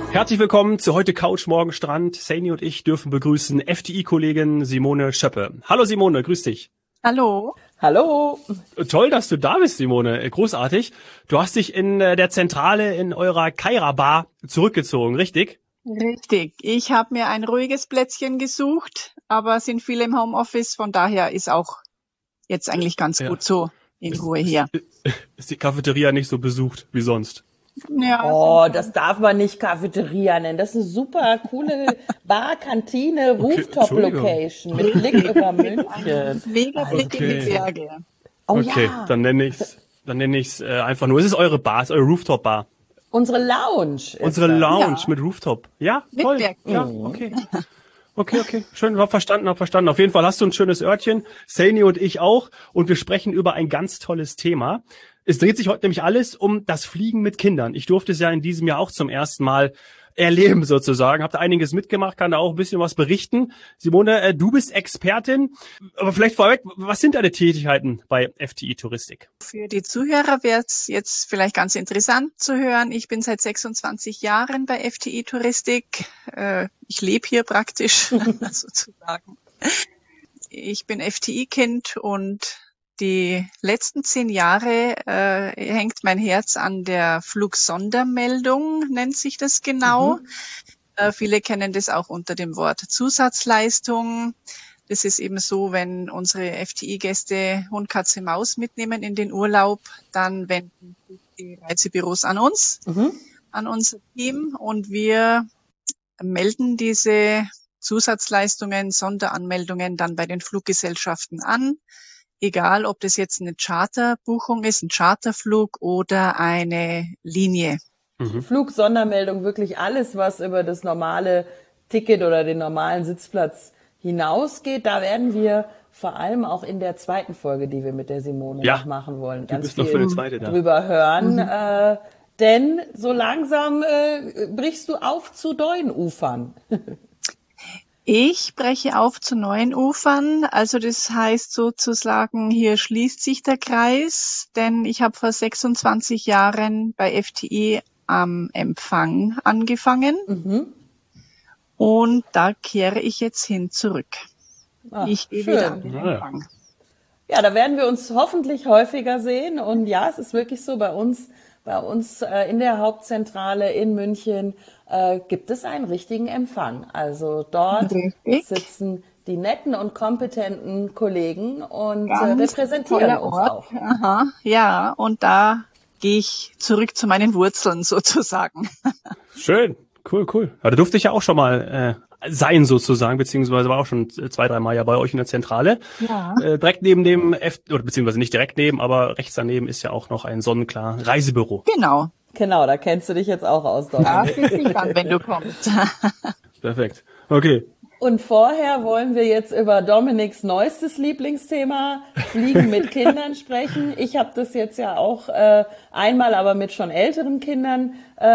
Herzlich willkommen zu heute Couch, morgen Strand. Saini und ich dürfen begrüßen FDI-Kollegin Simone Schöppe. Hallo Simone, grüß dich. Hallo. Hallo. Toll, dass du da bist, Simone. Großartig. Du hast dich in der Zentrale in eurer Kaira-Bar zurückgezogen, richtig? Richtig. Ich habe mir ein ruhiges Plätzchen gesucht, aber sind viele im Homeoffice, von daher ist auch jetzt eigentlich ganz gut so in Ruhe hier. Ist die Cafeteria nicht so besucht wie sonst? Ja, Oh, das darf man nicht Cafeteria nennen. Das ist eine super coole Bar, Kantine, Rooftop-Location mit Blick über München. mega Blick in die Berge. Oh Okay, ja, dann nenne ich's einfach nur. Es ist eure Bar, es ist eure Rooftop-Bar. unsere Lounge. ist Unsere das. Lounge Ja. mit Rooftop. Ja, Mit toll. Bergblick. Ja, okay. Okay. Schön, hab verstanden. Auf jeden Fall hast du ein schönes Örtchen. Saini und ich auch. Und wir sprechen über ein ganz tolles Thema. Es dreht sich heute nämlich alles um das Fliegen mit Kindern. Ich durfte es ja in diesem Jahr auch zum ersten Mal erleben sozusagen. Habt da einiges mitgemacht, kann da auch ein bisschen was berichten. Simone, du bist Expertin. Aber vielleicht vorweg, was sind deine Tätigkeiten bei FTI Touristik? Für die Zuhörer wäre es jetzt vielleicht ganz interessant zu hören. Ich bin seit 26 Jahren bei FTI Touristik. Ich lebe hier praktisch sozusagen. Ich bin FTI-Kind und die letzten 10 Jahre hängt mein Herz an der Flugsondermeldung, nennt sich das genau. Viele kennen das auch unter dem Wort Zusatzleistung. Das ist eben so, wenn unsere FTI-Gäste Hund, Katze, Maus mitnehmen in den Urlaub, dann wenden sich die Reisebüros an uns, an unser Team, und wir melden diese Zusatzleistungen, Sonderanmeldungen dann bei den Fluggesellschaften an. Egal, ob das jetzt eine Charterbuchung ist, ein Charterflug oder eine Linie. Flugsondermeldung, wirklich alles, was über das normale Ticket oder den normalen Sitzplatz hinausgeht. Da werden wir vor allem auch in der zweiten Folge, die wir mit der Simone noch machen wollen, ganz bist noch viel für eine zweite da. drüber hören. Denn so langsam brichst du auf zu neuen Ufern. Ich breche auf zu neuen Ufern, also das heißt sozusagen, hier schließt sich der Kreis, denn ich habe vor 26 Jahren bei FTI am Empfang angefangen und da kehre ich jetzt hin zurück. Ich gehe wieder an den Empfang. Ja, da werden wir uns hoffentlich häufiger sehen, und ja, es ist wirklich so, bei uns in der Hauptzentrale in München gibt es einen richtigen Empfang. Also dort sitzen die netten und kompetenten Kollegen und repräsentieren uns auch. Aha, ja, und da gehe ich zurück zu meinen Wurzeln sozusagen. Schön, cool. Ja, da durfte ich ja auch schon mal sein sozusagen, beziehungsweise war auch schon 2-3 Mal ja bei euch in der Zentrale. Ja. Direkt neben dem oder beziehungsweise nicht direkt neben, aber rechts daneben ist ja auch noch ein sonnenklar Reisebüro. Genau, da kennst du dich jetzt auch aus, Dominik. Ja, bin ich dann, wenn du kommst. Perfekt, okay. Und vorher wollen wir jetzt über Dominiks neuestes Lieblingsthema, Fliegen mit Kindern, sprechen. Ich habe das jetzt ja auch einmal, aber mit schon älteren Kindern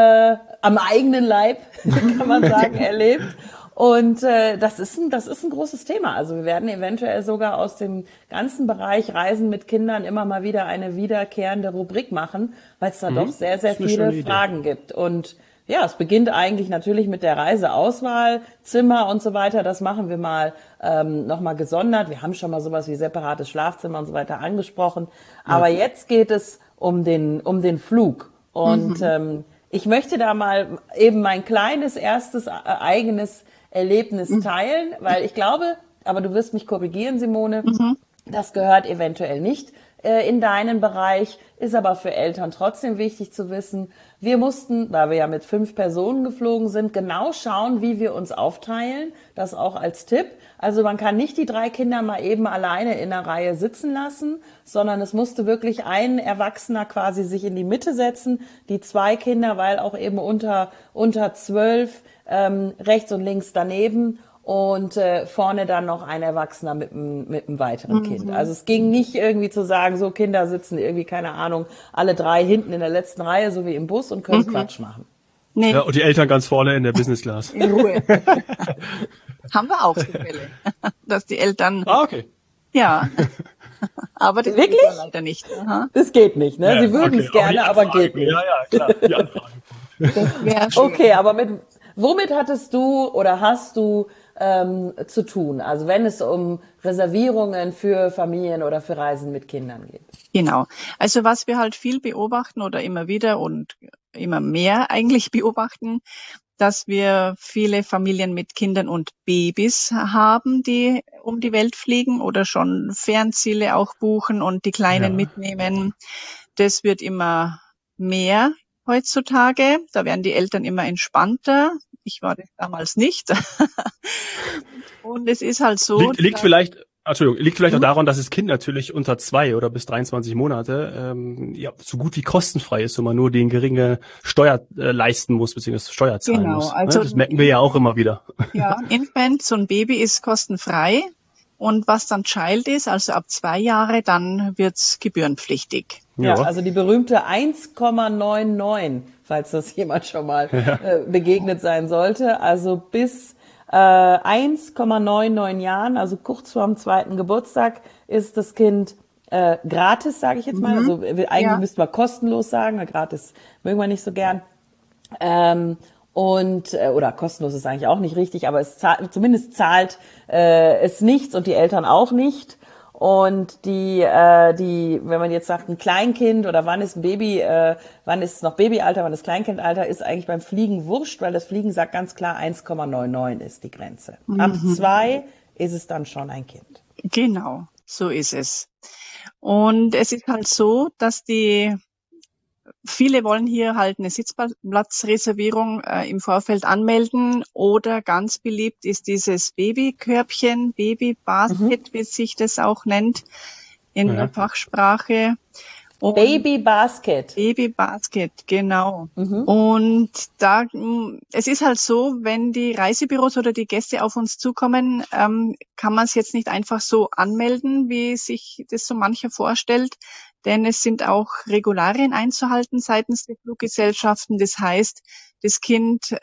am eigenen Leib, kann man sagen, erlebt. Und das ist ein großes Thema. Also wir werden eventuell sogar aus dem ganzen Bereich Reisen mit Kindern immer mal wieder eine wiederkehrende Rubrik machen, weil es da doch sehr, sehr viele Fragen gibt. Und ja, es beginnt eigentlich natürlich mit der Reiseauswahl, Zimmer und so weiter. Das machen wir mal nochmal gesondert. Wir haben schon mal sowas wie separates Schlafzimmer und so weiter angesprochen. Aber jetzt geht es um den Flug. Und ich möchte da mal eben mein kleines erstes eigenes Erlebnis teilen, weil ich glaube, aber du wirst mich korrigieren, Simone, das gehört eventuell nicht in deinen Bereich, ist aber für Eltern trotzdem wichtig zu wissen. Wir mussten, weil wir ja mit 5 Personen geflogen sind, genau schauen, wie wir uns aufteilen. Das auch als Tipp. Also man kann nicht die 3 Kinder mal eben alleine in einer Reihe sitzen lassen, sondern es musste wirklich ein Erwachsener quasi sich in die Mitte setzen, die 2 Kinder, weil auch eben unter 12, rechts und links daneben. Und vorne dann noch ein Erwachsener mit einem weiteren Kind. Also es ging nicht irgendwie zu sagen, so Kinder sitzen irgendwie, keine Ahnung, alle 3 hinten in der letzten Reihe, so wie im Bus, und können Quatsch machen. Nee. Ja, und die Eltern ganz vorne in der Business Class. In Ruhe. Haben wir auch so Fälle, dass die Eltern... okay. Ja, aber das wirklich? Geht leider nicht. Aha. Das geht nicht, ne? Ja, Sie würden es gerne, aber geht nicht. Ja, klar, die Anfrage. Das wäre schön. Okay, aber womit hattest du oder hast du zu tun? Also wenn es um Reservierungen für Familien oder für Reisen mit Kindern geht. Genau. Also was wir halt viel beobachten oder immer wieder und immer mehr eigentlich beobachten, dass wir viele Familien mit Kindern und Babys haben, die um die Welt fliegen oder schon Fernziele auch buchen und die Kleinen mitnehmen. Das wird immer mehr heutzutage. Da werden die Eltern immer entspannter. Ich war das damals nicht. Und es ist halt so. Liegt vielleicht auch daran, dass das Kind natürlich unter 2 oder bis 23 Monate so gut wie kostenfrei ist, wenn man nur den geringe Steuer leisten muss, beziehungsweise Steuer zahlen muss. Also das merken wir ja auch immer wieder. Ja, ein Infant, so ein Baby ist kostenfrei. Und was dann Child ist, also ab 2 Jahre, dann wird's gebührenpflichtig. Ja, also die berühmte 1,99, falls das jemand schon mal begegnet sein sollte. Also bis 1,99 Jahren, also kurz vorm 2. Geburtstag, ist das Kind gratis, sage ich jetzt mal. Also eigentlich müssten wir kostenlos sagen, weil gratis mögen wir nicht so gern. Oder kostenlos ist eigentlich auch nicht richtig, aber zumindest zahlt es nichts und die Eltern auch nicht. Und wenn man jetzt sagt, ein Kleinkind oder wann ist ein Baby, wann ist es noch Babyalter, wann ist Kleinkindalter, ist eigentlich beim Fliegen wurscht, weil das Fliegen sagt ganz klar 1,99 ist die Grenze. Ab 2 ist es dann schon ein Kind. Genau, so ist es. Und es ist halt so, dass viele wollen hier halt eine Sitzplatzreservierung im Vorfeld anmelden oder ganz beliebt ist dieses Babykörbchen, Babybasket, wie sich das auch nennt in der Fachsprache. Und Babybasket, genau. Und es ist halt so, wenn die Reisebüros oder die Gäste auf uns zukommen, kann man es jetzt nicht einfach so anmelden, wie sich das so mancher vorstellt. Denn es sind auch Regularien einzuhalten seitens der Fluggesellschaften. Das heißt, das Kind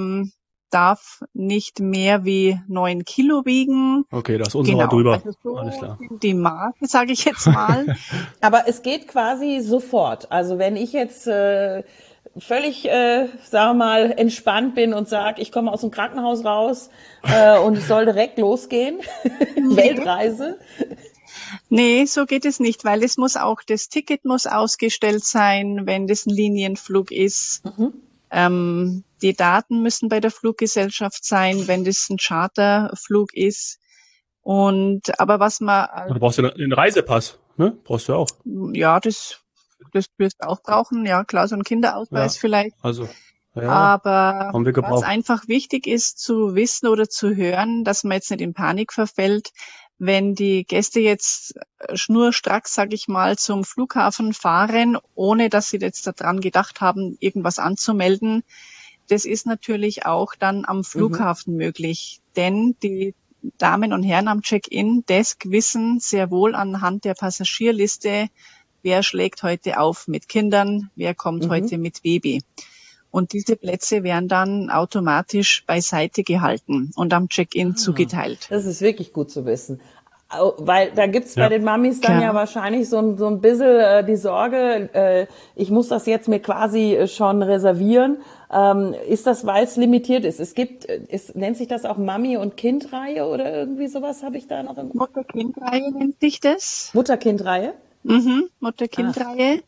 darf nicht mehr wie 9 Kilo wiegen. Okay, das ist unserer drüber. Also so alles klar. Die Maße, sage ich jetzt mal. Aber es geht quasi sofort. Also wenn ich jetzt völlig, sagen wir mal, entspannt bin und sage, ich komme aus dem Krankenhaus raus und es soll direkt losgehen, Weltreise. Nee, so geht es nicht, weil das Ticket muss ausgestellt sein, wenn das ein Linienflug ist. Die Daten müssen bei der Fluggesellschaft sein, wenn das ein Charterflug ist. Aber was man... Du brauchst ja den Reisepass, ne? Brauchst du auch. Ja, das wirst du auch brauchen. Ja, klar, so ein Kinderausweis vielleicht. Also, aber was einfach wichtig ist zu wissen oder zu hören, dass man jetzt nicht in Panik verfällt, wenn die Gäste jetzt schnurstracks, sag ich mal, zum Flughafen fahren, ohne dass sie jetzt daran gedacht haben, irgendwas anzumelden. Das ist natürlich auch dann am Flughafen möglich, denn die Damen und Herren am Check-in-Desk wissen sehr wohl anhand der Passagierliste, wer schlägt heute auf mit Kindern, wer kommt heute mit Baby. Und diese Plätze werden dann automatisch beiseite gehalten und am Check-in zugeteilt. Das ist wirklich gut zu wissen. Weil da gibt's bei den Mamis dann ja wahrscheinlich so ein bisschen die Sorge, ich muss das jetzt mir quasi schon reservieren. Ist das, weil es limitiert ist? Nennt sich das auch Mami- und Kindreihe oder irgendwie sowas, habe ich da noch im Mutter-Kind-Reihe nennt sich das. Mutter-Kind-Reihe? Mutter-Kind-Reihe.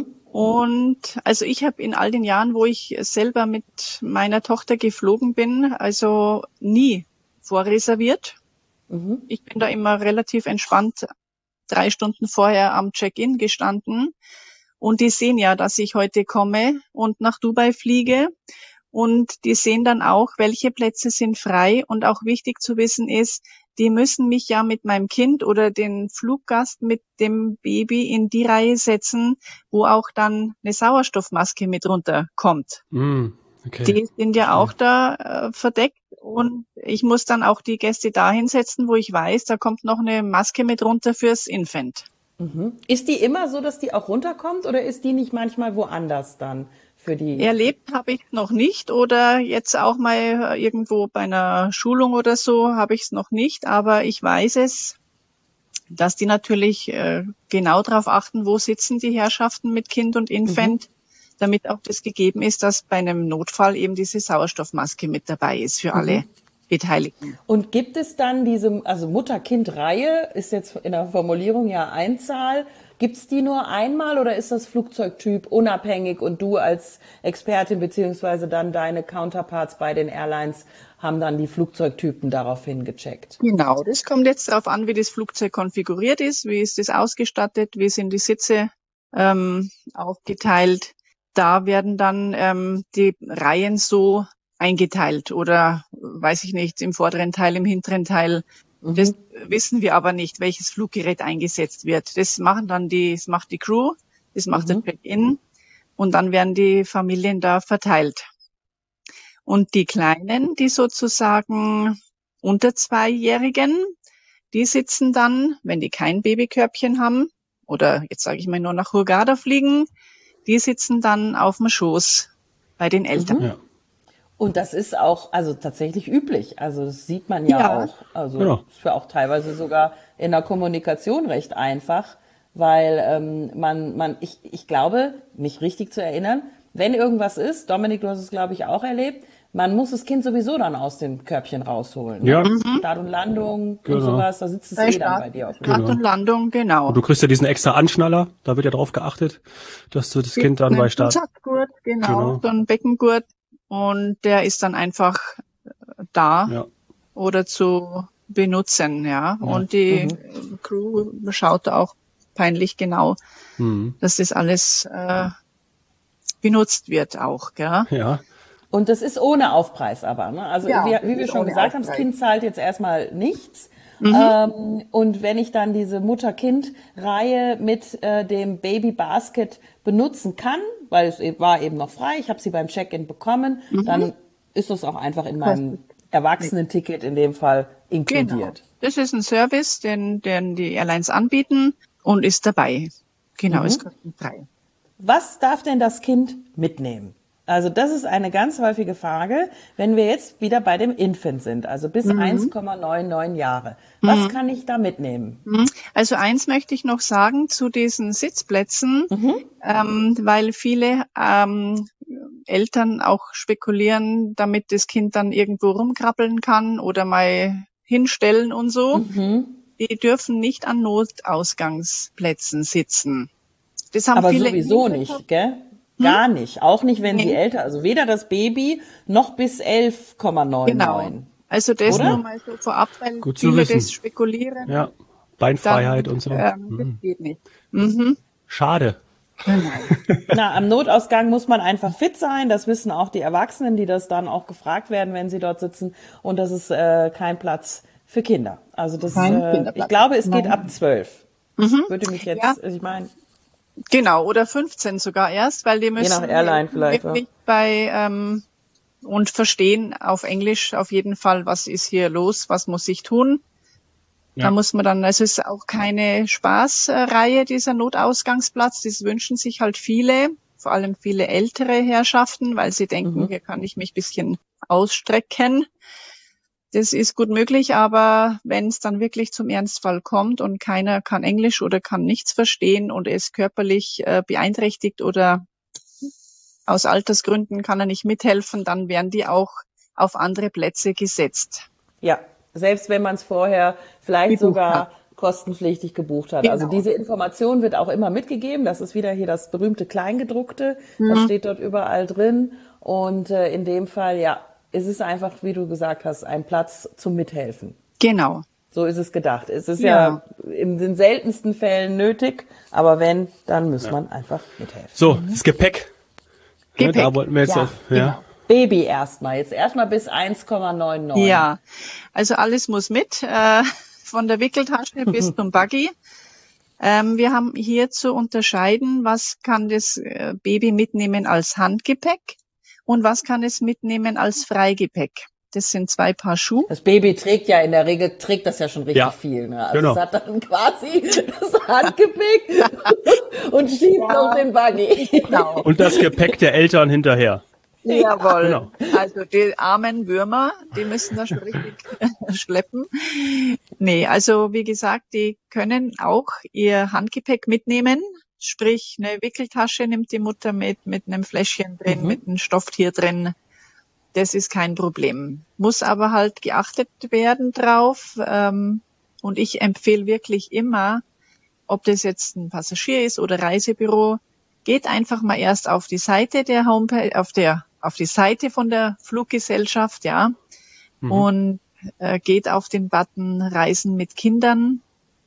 Und also ich habe in all den Jahren, wo ich selber mit meiner Tochter geflogen bin, also nie vorreserviert. Ich bin da immer relativ entspannt 3 Stunden vorher am Check-in gestanden. Und die sehen ja, dass ich heute komme und nach Dubai fliege. Und die sehen dann auch, welche Plätze sind frei. Und auch wichtig zu wissen ist, die müssen mich ja mit meinem Kind oder den Fluggast mit dem Baby in die Reihe setzen, wo auch dann eine Sauerstoffmaske mit runterkommt. Okay. Die sind ja auch da verdeckt und ich muss dann auch die Gäste da hinsetzen, wo ich weiß, da kommt noch eine Maske mit runter fürs Infant. Ist die immer so, dass die auch runterkommt oder ist die nicht manchmal woanders dann für die? Erlebt habe ich noch nicht oder jetzt auch mal irgendwo bei einer Schulung oder so habe ich es noch nicht, aber ich weiß es, dass die natürlich genau darauf achten, wo sitzen die Herrschaften mit Kind und Infant, damit auch das gegeben ist, dass bei einem Notfall eben diese Sauerstoffmaske mit dabei ist für alle Beteiligten. Und gibt es dann diese, also Mutter-Kind-Reihe ist jetzt in der Formulierung ja Einzahl. Gibt's die nur einmal oder ist das Flugzeugtyp unabhängig und du als Expertin beziehungsweise dann deine Counterparts bei den Airlines haben dann die Flugzeugtypen daraufhin gecheckt? Genau, das kommt jetzt darauf an, wie das Flugzeug konfiguriert ist, wie ist das ausgestattet, wie sind die Sitze aufgeteilt. Da werden dann die Reihen so eingeteilt oder, weiß ich nicht, im vorderen Teil, im hinteren Teil. Das wissen wir aber nicht, welches Fluggerät eingesetzt wird. Das macht die Crew, das macht der Check-in und dann werden die Familien da verteilt. Und die Kleinen, die sozusagen unter 2-Jährigen, die sitzen dann, wenn die kein Babykörbchen haben oder jetzt sage ich mal nur nach Hurghada fliegen, die sitzen dann auf dem Schoß bei den Eltern. Ja. Und das ist auch also tatsächlich üblich. Also das sieht man ja auch. Also genau. ist ja auch teilweise sogar in der Kommunikation recht einfach, weil ich glaube, mich richtig zu erinnern, wenn irgendwas ist, Dominik, du hast es glaube ich auch erlebt, man muss das Kind sowieso dann aus dem Körbchen rausholen. Ja. Start und Landung Genau. und sowas, da sitzt es Bei dann bei dir auf dem Start und Landung, genau. Und du kriegst ja diesen extra Anschnaller, da wird ja drauf geachtet, dass du das Kind dann bei Start... Kontaktgurt, genau, so ein Beckengurt. Und der ist dann einfach da oder zu benutzen, ja. Und die Crew schaut auch peinlich genau, dass das alles benutzt wird auch, gell? Ja. Und das ist ohne Aufpreis aber, ne? Also Ja, wie wir schon gesagt haben, das Kind zahlt jetzt erstmal nichts. Und wenn ich dann diese Mutter-Kind-Reihe mit dem Baby-Basket benutzen kann, weil es war eben noch frei, ich habe sie beim Check-in bekommen, dann ist das auch einfach in meinem Erwachsenenticket in dem Fall inkludiert. Genau. Das ist ein Service, den die Airlines anbieten und ist dabei. Genau, ist kostenfrei. Was darf denn das Kind mitnehmen? Also das ist eine ganz häufige Frage, wenn wir jetzt wieder bei dem Infant sind, also bis 1,99 Jahre. Was kann ich da mitnehmen? Also eins möchte ich noch sagen zu diesen Sitzplätzen, weil viele Eltern auch spekulieren, damit das Kind dann irgendwo rumkrabbeln kann oder mal hinstellen und so. Die dürfen nicht an Notausgangsplätzen sitzen. Das haben Aber viele sowieso nicht, gell? Gar nicht. Auch nicht, wenn sie älter, also weder das Baby noch bis 11,99. Genau. Also das Oder? nur mal so vorab, weil Gut zu viele wissen. das spekulieren. Ja. Beinfreiheit Dann, und so. Das geht nicht. Schade. Na, am Notausgang muss man einfach fit sein. Das wissen auch die Erwachsenen, die das dann auch gefragt werden, wenn sie dort sitzen. Und das ist kein Platz für Kinder. Also das, ich glaube, es geht ab 12. Würde mich jetzt, ich meine. Genau, oder 15 sogar erst, weil die müssen Je nach Airline vielleicht, wirklich und verstehen auf Englisch auf jeden Fall, was ist hier los, was muss ich tun. Ja. Da muss man dann, also es ist auch keine Spaßreihe, dieser Notausgangsplatz, das wünschen sich halt viele, vor allem viele ältere Herrschaften, weil sie denken, hier kann ich mich ein bisschen ausstrecken. Das ist gut möglich, aber wenn es dann wirklich zum Ernstfall kommt und keiner kann Englisch oder kann nichts verstehen und ist körperlich beeinträchtigt oder aus Altersgründen kann er nicht mithelfen, dann werden die auch auf andere Plätze gesetzt. Ja, selbst wenn man es vorher vielleicht sogar kostenpflichtig gebucht hat. Genau. Also diese Information wird auch immer mitgegeben. Das ist wieder hier das berühmte Kleingedruckte. Das steht dort überall drin. Und in dem Fall, ja, es ist einfach, wie du gesagt hast, ein Platz zum Mithelfen. Genau. So ist es gedacht. Es ist ja in den seltensten Fällen nötig, aber wenn, dann muss man einfach mithelfen. So, das Gepäck. Ja, da wollten wir jetzt genau. Baby erstmal bis 1,99. Ja, also alles muss mit, von der Wickeltasche bis zum Buggy. Wir haben hier zu unterscheiden, was kann das Baby mitnehmen als Handgepäck und was kann es mitnehmen als Freigepäck. Das sind 2 Paar Schuhe. Das Baby trägt ja in der Regel, das ja schon richtig viel. Ne? Also es hat dann quasi das Handgepäck und schiebt noch den Buggy. Genau. Und das Gepäck der Eltern hinterher. Jawohl. Genau. Also die armen Würmer, die müssen da schon richtig schleppen. Nee, also wie gesagt, die können auch ihr Handgepäck mitnehmen, Sprich, eine Wickeltasche nimmt die Mutter mit einem Fläschchen drin, mit einem Stofftier drin. Das ist kein Problem. Muss aber halt geachtet werden drauf. Und ich empfehle wirklich immer, ob das jetzt ein Passagier ist oder Reisebüro, geht einfach mal erst auf die Seite der Homepage, auf die Seite von der Fluggesellschaft, ja, und geht auf den Button Reisen mit Kindern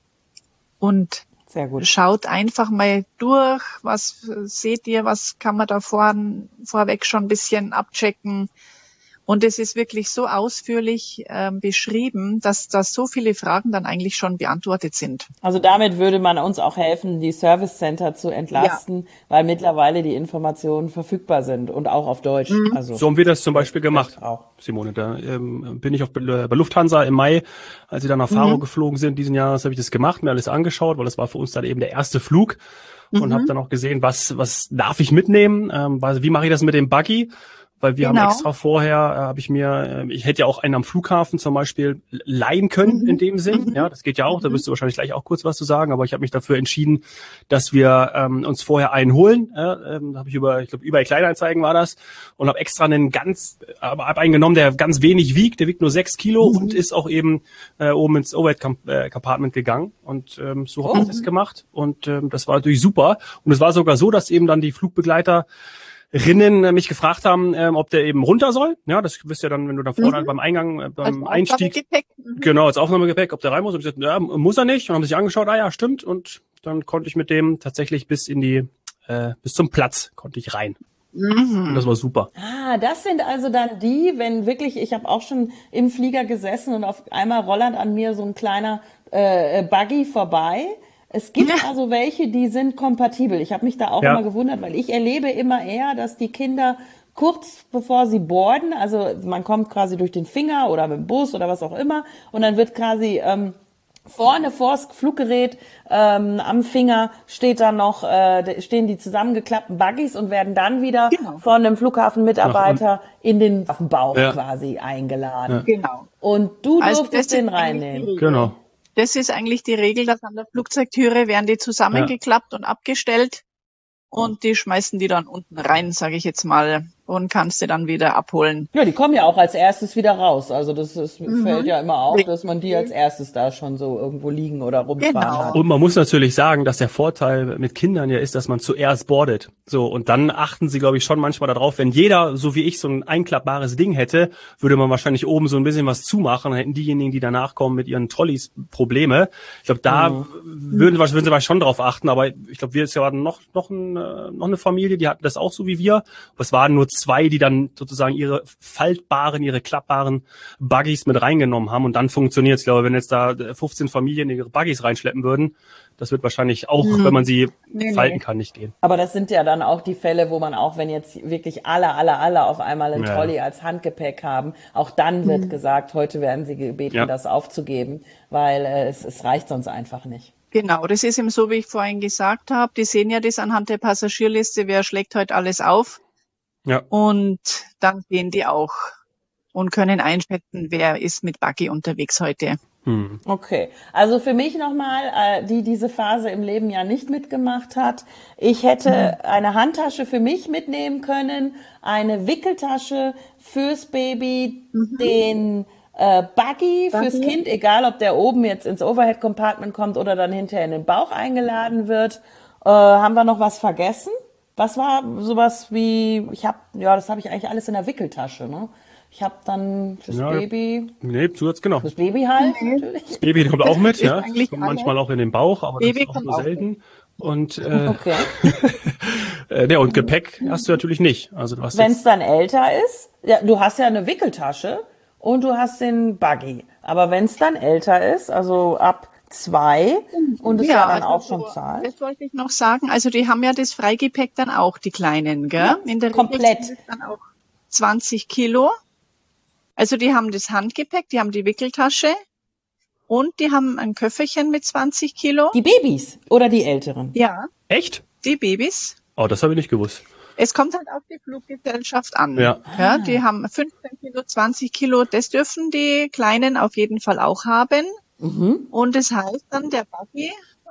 und sehr gut. Schaut einfach mal durch, was seht ihr, was kann man da vorweg schon ein bisschen abchecken. Und es ist wirklich so ausführlich beschrieben, dass da so viele Fragen dann eigentlich schon beantwortet sind. Also damit würde man uns auch helfen, die Service Center zu entlasten, weil mittlerweile die Informationen verfügbar sind und auch auf Deutsch. Also so haben wir das zum Beispiel gemacht, auch. Simone. Da bin ich bei Lufthansa im Mai, als sie dann nach Faro geflogen sind diesen Jahres, habe ich das gemacht, mir alles angeschaut, weil das war für uns dann eben der erste Flug und habe dann auch gesehen, was darf ich mitnehmen, wie mache ich das mit dem Buggy. Weil wir haben extra vorher, ich hätte ja auch einen am Flughafen zum Beispiel leihen können in dem Sinn. Ja, das geht ja auch, da wirst du wahrscheinlich gleich auch kurz was zu sagen, aber ich habe mich dafür entschieden, dass wir uns vorher einen holen. Habe ich über Kleinanzeigen war das und habe extra einen genommen, der ganz wenig wiegt, der wiegt nur 6 Kilo und ist auch eben oben ins Overhead-Compartment gegangen und so habe ich das gemacht und das war natürlich super und es war sogar so, dass eben dann die Flugbegleiter mich gefragt haben, ob der eben runter soll. Ja, das wirst ja dann, wenn du da vorne beim Eingang, beim Einstieg, genau, als Aufnahmegepäck, ob der rein muss. Und ich gesagt, ja, muss er nicht. Und haben sich angeschaut, ja, stimmt. Und dann konnte ich mit dem tatsächlich bis zum Platz konnte ich rein. Und das war super. Das sind also dann die, wenn wirklich, ich habe auch schon im Flieger gesessen und auf einmal rollert an mir so ein kleiner Buggy vorbei. Es gibt also welche, die sind kompatibel. Ich habe mich da auch immer gewundert, weil ich erlebe immer eher, dass die Kinder kurz bevor sie boarden, also man kommt quasi durch den Finger oder mit dem Bus oder was auch immer und dann wird quasi vorne vors Fluggerät am Finger stehen die zusammengeklappten Buggies und werden dann wieder von einem Flughafenmitarbeiter in den Bauch quasi eingeladen. Ja. Genau. Und du durftest den reinnehmen. Genau. Das ist eigentlich die Regel, dass an der Flugzeugtüre werden die zusammengeklappt und abgestellt und die schmeißen die dann unten rein, sage ich jetzt mal, und kannst du dann wieder abholen. Ja, die kommen ja auch als erstes wieder raus. Also das fällt ja immer auf, dass man die als erstes da schon so irgendwo liegen oder rumfahren hat. Und man muss natürlich sagen, dass der Vorteil mit Kindern ja ist, dass man zuerst boardet. So, und dann achten sie, glaube ich, schon manchmal darauf, wenn jeder, so wie ich, so ein einklappbares Ding hätte, würde man wahrscheinlich oben so ein bisschen was zumachen, dann hätten diejenigen, die danach kommen mit ihren Trolleys Probleme. Ich glaube, da würden sie wahrscheinlich schon drauf achten, aber ich glaube, wir hatten noch eine Familie, die hatten das auch so wie wir. Aber es waren nur 2, die dann sozusagen ihre klappbaren Buggies mit reingenommen haben und dann funktioniert es. Ich glaube, wenn jetzt da 15 Familien ihre Buggies reinschleppen würden, das wird wahrscheinlich auch, wenn man sie falten kann, nicht gehen. Aber das sind ja dann auch die Fälle, wo man auch, wenn jetzt wirklich alle auf einmal einen Trolley als Handgepäck haben, auch dann wird gesagt, heute werden sie gebeten, das aufzugeben, weil es reicht sonst einfach nicht. Genau, das ist eben so, wie ich vorhin gesagt habe. Die sehen ja das anhand der Passagierliste, wer schlägt heute alles auf. Ja. Und dann sehen die auch und können einschätzen, wer ist mit Buggy unterwegs heute. Okay, also für mich nochmal, die diese Phase im Leben ja nicht mitgemacht hat. Ich hätte eine Handtasche für mich mitnehmen können, eine Wickeltasche fürs Baby, den Buggy fürs Kind, egal ob der oben jetzt ins Overhead-Compartment kommt oder dann hinterher in den Bauch eingeladen wird. Haben wir noch was vergessen? Was war sowas wie, das habe ich eigentlich alles in der Wickeltasche, ne? Ich habe dann fürs Baby. Nee, Zusatz, genau. Das Baby halt, natürlich. Das Baby kommt auch mit, ja. Das kommt manchmal auch in den Bauch, aber Baby das ist auch nur selten. Und, okay. Und Gepäck hast du natürlich nicht. Also du hast wenn es dann älter ist, du hast ja eine Wickeltasche und du hast den Buggy. Aber wenn es dann älter ist, also ab 2 und es dann auch schon zahlt. Das wollte ich noch sagen. Also die haben ja das Freigepäck dann auch, die Kleinen, gell? Ja, in der komplett. Regel dann auch 20 Kilo. Also die haben das Handgepäck, die haben die Wickeltasche und die haben ein Köfferchen mit 20 Kilo. Die Babys oder die Älteren? Ja. Echt? Die Babys. Oh, das habe ich nicht gewusst. Es kommt halt auf die Fluggesellschaft an. Ja, die haben 15 Kilo, 20 Kilo. Das dürfen die Kleinen auf jeden Fall auch haben. Und das heißt dann der Buggy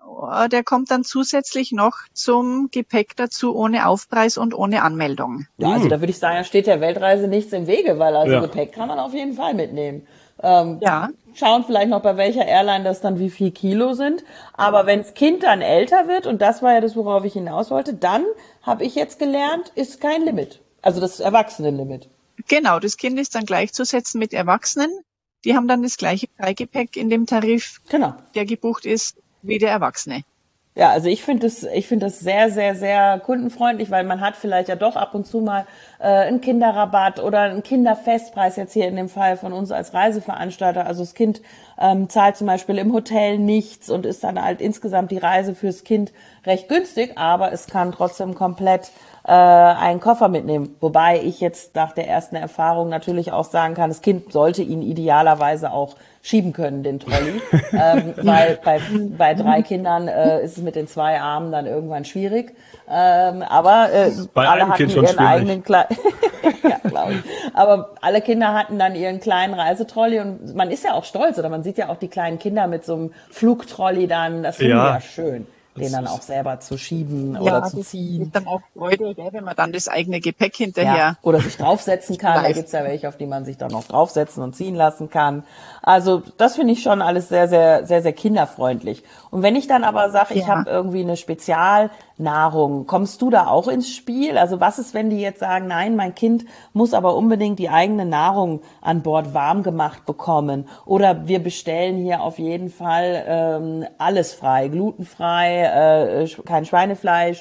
der kommt dann zusätzlich noch zum Gepäck dazu, ohne Aufpreis und ohne Anmeldung. Ja, also da würde ich sagen, da steht der Weltreise nichts im Wege, weil also Ja. Gepäck kann man auf jeden Fall mitnehmen. Ja, Schauen vielleicht noch, bei welcher Airline das dann wie viel Kilo sind. Aber wenns Kind dann älter wird, und das war ja das, worauf ich hinaus wollte, dann habe ich jetzt gelernt, ist kein Limit. Also das Erwachsenenlimit. genau. Das Kind ist dann gleichzusetzen mit Erwachsenen. Die haben dann das gleiche Freigepäck in dem Tarif, Genau. der gebucht ist, wie der Erwachsene. Ja, also ich finde das sehr, sehr, sehr kundenfreundlich, weil man hat vielleicht ja doch ab und zu mal einen Kinderrabatt oder einen Kinderfestpreis jetzt hier in dem Fall von uns als Reiseveranstalter. Also das Kind zahlt zum Beispiel im Hotel nichts und ist dann halt insgesamt die Reise fürs Kind recht günstig, aber es kann trotzdem komplett einen Koffer mitnehmen. Wobei ich jetzt nach der ersten Erfahrung natürlich auch sagen kann, das Kind sollte ihn idealerweise auch schieben können, den Trolley. Weil bei 3 Kindern ist es mit den 2 Armen dann irgendwann schwierig. Aber Bei alle einem hatten Kind schon ihren schwierig. eigenen kleinen ja, glaube ich. Aber alle Kinder hatten dann ihren kleinen Reisetrolley und man ist ja auch stolz, oder man sieht ja auch die kleinen Kinder mit so einem Flugtrolley dann, das finde ich Ja. ja schön, den dann auch selber zu schieben Ja, oder zu das ziehen. ist dann auch Freude, gell, wenn man dann das eigene Gepäck hinterher. Ja, oder sich draufsetzen kann. Da Live. gibt's ja welche, auf die man sich dann noch draufsetzen und ziehen lassen kann. Also das finde ich schon alles sehr, sehr, sehr, sehr kinderfreundlich. Und wenn ich dann aber sage, ich Ja. habe irgendwie eine Spezialnahrung, kommst du da auch ins Spiel? Also was ist, wenn die jetzt sagen, nein, mein Kind muss aber unbedingt die eigene Nahrung an Bord warm gemacht bekommen? Oder wir bestellen hier auf jeden Fall alles frei, glutenfrei, kein Schweinefleisch,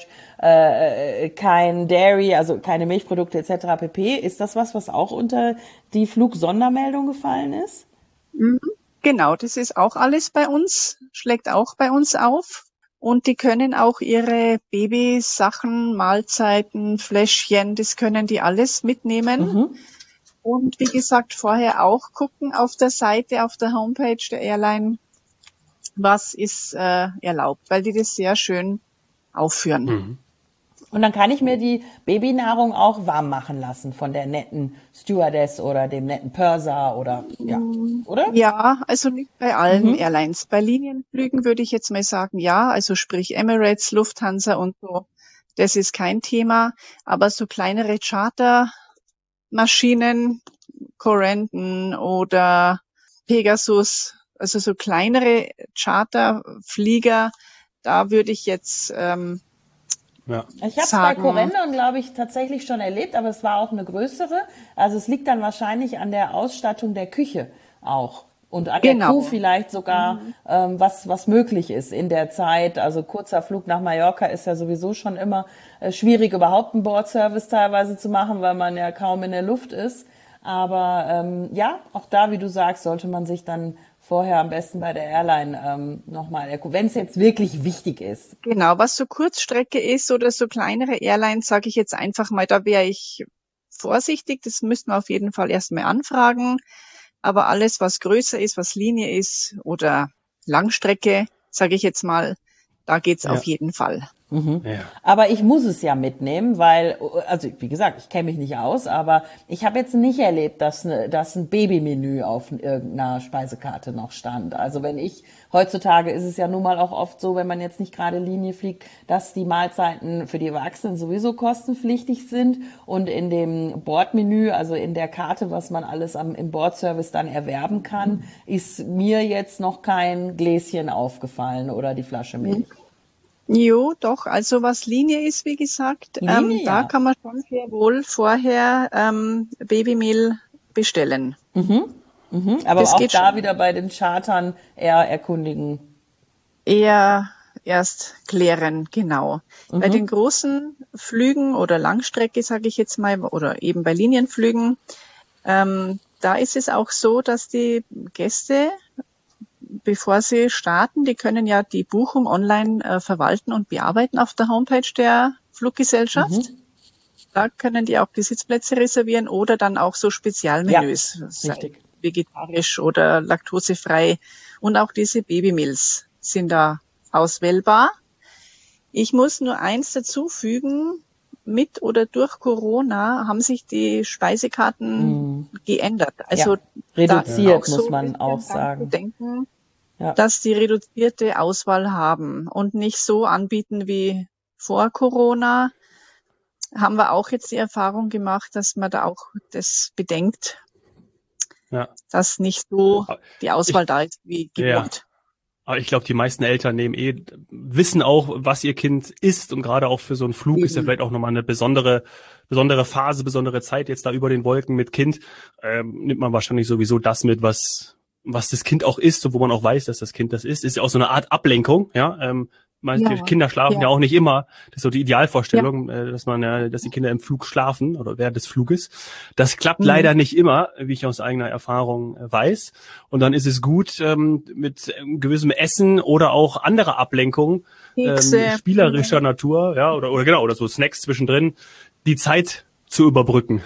kein Dairy, also keine Milchprodukte etc. pp. Ist das was auch unter die Flugsondermeldung gefallen ist? Genau, das ist auch alles bei uns, schlägt auch bei uns auf. Und die können auch ihre Babysachen, Mahlzeiten, Fläschchen, das können die alles mitnehmen. Und wie gesagt, vorher auch gucken auf der Seite, auf der Homepage der Airline, was ist erlaubt, weil die das sehr schön aufführen. Und dann kann ich mir die Babynahrung auch warm machen lassen von der netten Stewardess oder dem netten Purser oder, ja, oder? Ja, also nicht bei allen Airlines. Bei Linienflügen würde ich jetzt mal sagen, ja, also sprich Emirates, Lufthansa und so, das ist kein Thema. Aber so kleinere Chartermaschinen, Corendon oder Pegasus, also so kleinere Charterflieger, da würde ich jetzt Ja. Ich habe es bei sagen. Corendon, glaube ich, tatsächlich schon erlebt, aber es war auch eine größere. Also es liegt dann wahrscheinlich an der Ausstattung der Küche auch. Und an der Genau. Crew vielleicht sogar, was möglich ist in der Zeit. Also kurzer Flug nach Mallorca ist ja sowieso schon immer schwierig, überhaupt einen Bordservice teilweise zu machen, weil man ja kaum in der Luft ist. Aber ja, auch da, wie du sagst, sollte man sich dann vorher am besten bei der Airline nochmal erkunden, wenn es jetzt wirklich wichtig ist. Genau, was so Kurzstrecke ist oder so kleinere Airlines, sage ich jetzt einfach mal, da wäre ich vorsichtig. Das müssten wir auf jeden Fall erstmal anfragen. Aber alles, was größer ist, was Linie ist oder Langstrecke, sage ich jetzt mal, da geht's Ja. auf jeden Fall. Ja. Aber ich muss es ja mitnehmen, weil, also wie gesagt, ich kenne mich nicht aus, aber ich habe jetzt nicht erlebt, dass ein Babymenü auf irgendeiner Speisekarte noch stand. Also heutzutage ist es ja nun mal auch oft so, wenn man jetzt nicht gerade Linie fliegt, dass die Mahlzeiten für die Erwachsenen sowieso kostenpflichtig sind und in dem Bordmenü, also in der Karte, was man alles im Bordservice dann erwerben kann, ist mir jetzt noch kein Gläschen aufgefallen oder die Flasche Milch. Jo, doch, also was Linie ist, wie gesagt, Linie, da ja. kann man schon sehr wohl vorher Babymehl bestellen. Aber Das auch geht da schon. wieder bei den Chartern eher erkundigen. Eher erst klären, genau. Bei den großen Flügen oder Langstrecke, sage ich jetzt mal, oder eben bei Linienflügen, da ist es auch so, dass die Gäste, bevor sie starten, die können ja die Buchung online verwalten und bearbeiten auf der Homepage der Fluggesellschaft. Da können die auch die Sitzplätze reservieren oder dann auch so Spezialmenüs, sei richtig. vegetarisch oder laktosefrei. Und auch diese Babymeals sind da auswählbar. Ich muss nur eins dazu fügen, mit oder durch Corona haben sich die Speisekarten geändert. Also Ja, reduziert, da ist muss so man ein bisschen auch dran sagen. zu denken, dass die reduzierte Auswahl haben und nicht so anbieten wie vor Corona. Haben wir auch jetzt die Erfahrung gemacht, dass man da auch das bedenkt, dass nicht so die Auswahl da ist wie gewohnt. Aber ich glaube, die meisten Eltern wissen auch, was ihr Kind isst, und gerade auch für so einen Flug ist ja vielleicht auch nochmal eine besondere Phase, besondere Zeit jetzt da über den Wolken mit Kind. Nimmt man wahrscheinlich sowieso das mit, was das Kind auch isst und wo man auch weiß, dass das Kind das isst. Ist ja auch so eine Art Ablenkung, Die Kinder schlafen ja auch nicht immer. Das ist so die Idealvorstellung, dass die Kinder im Flug schlafen oder während des Fluges. Das klappt leider nicht immer, wie ich aus eigener Erfahrung weiß. Und dann ist es gut, mit gewissem Essen oder auch anderer Ablenkung, spielerischer Natur, oder so Snacks zwischendrin, die Zeit zu überbrücken.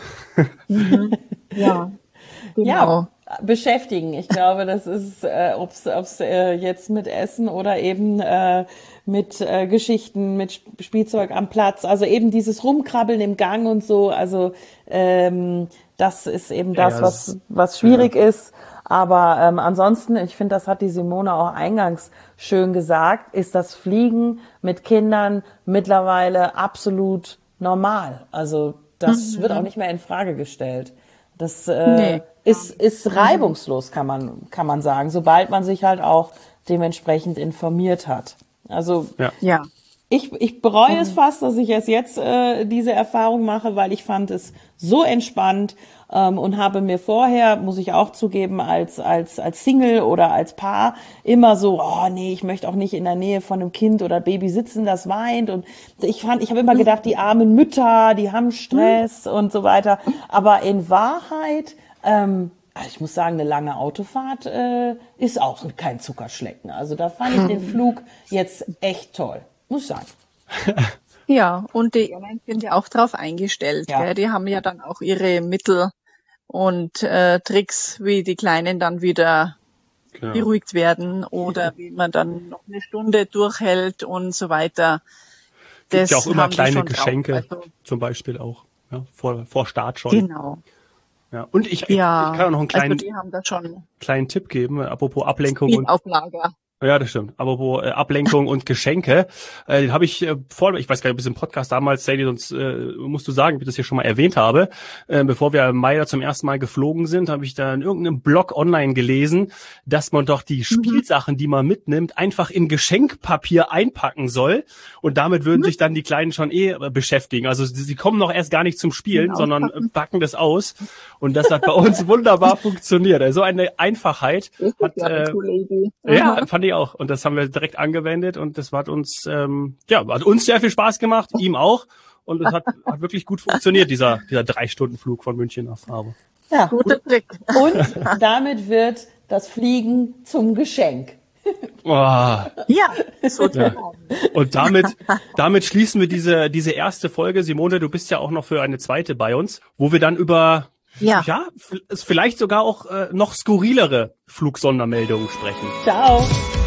Ja, genau. Ja, beschäftigen. Ich glaube, das ist, ob's jetzt mit Essen oder eben mit Geschichten, mit Spielzeug am Platz, also eben dieses Rumkrabbeln im Gang und so, also das ist eben das, was schwierig ist. Aber ansonsten, ich finde, das hat die Simone auch eingangs schön gesagt, ist das Fliegen mit Kindern mittlerweile absolut normal. Also das wird auch nicht mehr in Frage gestellt. Das ist reibungslos, kann man sagen, sobald man sich halt auch dementsprechend informiert hat. Also ich bereue es fast, dass ich erst jetzt diese Erfahrung mache, weil ich fand es so entspannt und habe mir vorher, muss ich auch zugeben, als Single oder als Paar immer so, ich möchte auch nicht in der Nähe von einem Kind oder Baby sitzen, das weint. Und ich habe immer gedacht, die armen Mütter, die haben Stress und so weiter. Aber in Wahrheit, ich muss sagen, eine lange Autofahrt ist auch kein Zuckerschlecken. Also da fand ich den Flug jetzt echt toll, muss ich sagen. Ja, und die Airlines sind ja auch drauf eingestellt. Ja. Gell? Die haben ja dann auch ihre Mittel und Tricks, wie die Kleinen dann wieder beruhigt werden oder wie man dann noch eine Stunde durchhält und so weiter. Gibt ja auch immer kleine Geschenke, zum Beispiel auch, vor Start schon. Genau. Ja, und ich kann auch noch einen die haben da schon kleinen Tipp geben, apropos Ablenkung viel auf Lager. Ja, das stimmt. Apropos Ablenkung und Geschenke, den habe ich ich weiß gar nicht, ob es im Podcast damals, Sadie, sonst musst du sagen, ob ich das hier schon mal erwähnt habe. Bevor wir im Mai da zum ersten Mal geflogen sind, habe ich da in irgendeinem Blog online gelesen, dass man doch die Spielsachen, die man mitnimmt, einfach in Geschenkpapier einpacken soll. Und damit würden sich dann die Kleinen schon beschäftigen. Also sie kommen noch erst gar nicht zum Spielen, sondern packen das aus. Und das hat bei uns wunderbar funktioniert. Also eine Einfachheit hat eine coole Idee. Ja, fand ich auch. Und das haben wir direkt angewendet und das hat uns hat uns sehr viel Spaß gemacht, ihm auch. Und es hat wirklich gut funktioniert, dieser 3-Stunden-Flug von München nach Faro. Ja, guter Trick. Und damit wird das Fliegen zum Geschenk. Oh. Ja, sozusagen. Und damit schließen wir diese erste Folge. Simone, du bist ja auch noch für eine zweite bei uns, wo wir dann über vielleicht sogar auch noch skurrilere Flugsondermeldungen sprechen. Ciao.